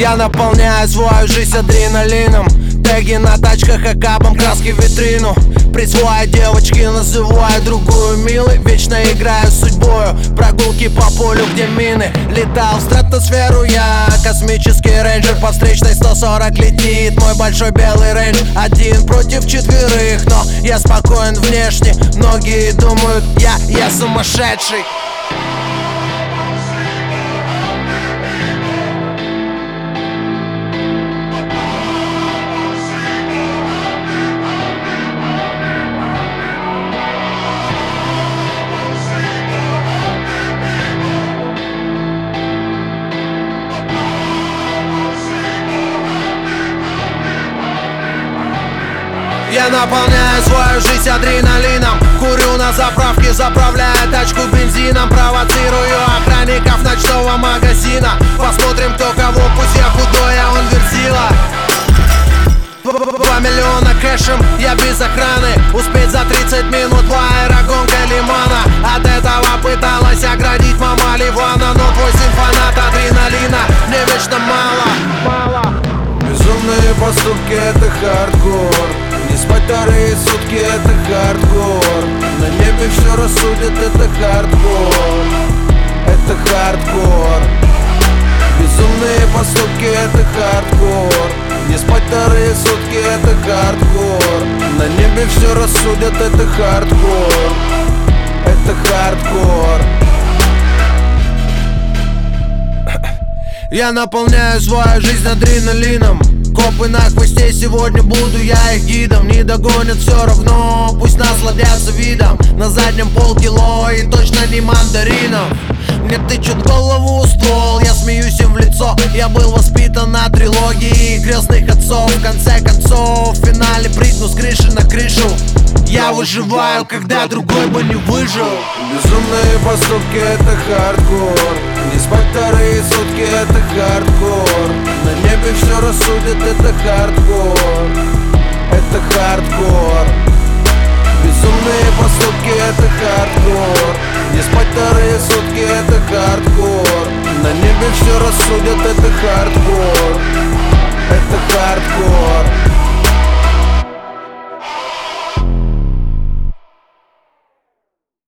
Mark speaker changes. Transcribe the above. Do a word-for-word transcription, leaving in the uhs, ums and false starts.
Speaker 1: Я наполняю свою жизнь адреналином. Теги на тачках, акапом, краски в витрину. Присвоя девочки, называю другую милой. Вечно играю с судьбою, прогулки по полю, где мины. Летал в стратосферу я, космический рейнджер. По встречной сто сорок летит мой большой белый рейндж. Один против четверых, но я спокоен внешне. Многие думают, я, я сумасшедший. Я наполняю свою жизнь адреналином. Курю на заправке, заправляя тачку бензином. Провоцирую охранников ночного магазина. Посмотрим, кто кого, пусть я худой, а он верзила. Два миллиона кэшем, я без охраны. Успеть за тридцать минут в аэрогонка лимана. От этого пыталась оградить мама Ливана. Но твой сын фанат адреналина, мне вечно мало, мало.
Speaker 2: Безумные поступки — это хардкор. Не спать вторые сутки — это хардкор. На небе все рассудит — это хардкор. Это хардкор. Безумные поступки — это хардкор. Не спать вторые сутки — это хардкор. На небе все рассудят — это хардкор. Это хардкор.
Speaker 1: Я наполняю свою жизнь адреналином. Копы на хвосте, сегодня буду я их гидом. Не догонят все равно, пусть насладятся видом. На заднем полкило и точно не мандаринов. Мне тычут голову ствол, я смеюсь им в лицо. Я был воспитан на трилогии крестных отцов. В конце концов, в финале прыгну с крыши на крышу. Я выживаю, когда другой бы не выжил.
Speaker 2: Безумные поступки — это хардкор. Не спать вторые сутки — это хардкор. На небе все рассудит — это хардкор. Это хардкор. Безумные поступки — это хардкор. Не спать вторые сутки